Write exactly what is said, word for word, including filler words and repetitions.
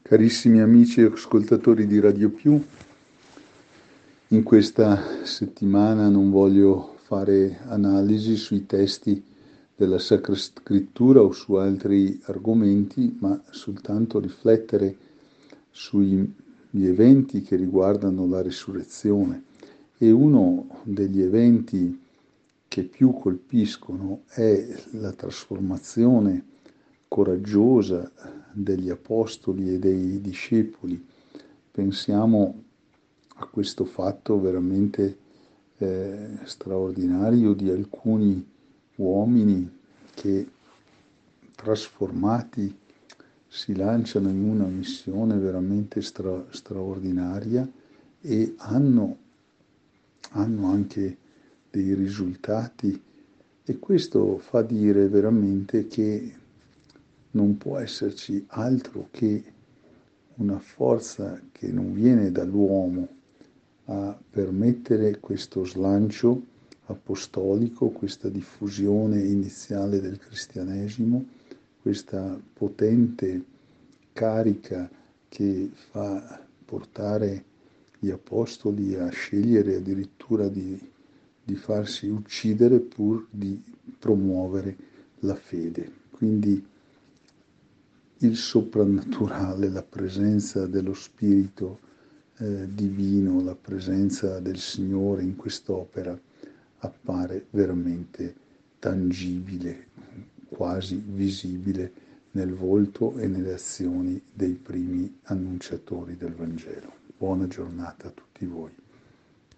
Carissimi amici e ascoltatori di Radio Più, in questa settimana non voglio fare analisi sui testi della Sacra Scrittura o su altri argomenti, ma soltanto riflettere sugli eventi che riguardano la risurrezione. E uno degli eventi che più colpiscono è la trasformazione coraggiosa degli apostoli e dei discepoli. Pensiamo a questo fatto veramente eh, straordinario di alcuni uomini che, trasformati, si lanciano in una missione veramente stra- straordinaria e hanno, hanno anche dei risultati, e questo fa dire veramente che non può esserci altro che una forza che non viene dall'uomo a permettere questo slancio apostolico, questa diffusione iniziale del cristianesimo, questa potente carica che fa portare gli apostoli a scegliere addirittura di, di farsi uccidere pur di promuovere la fede. Quindi il soprannaturale, la presenza dello Spirito eh, divino, la presenza del Signore in quest'opera appare veramente tangibile, quasi visibile nel volto e nelle azioni dei primi annunciatori del Vangelo. Buona giornata a tutti voi.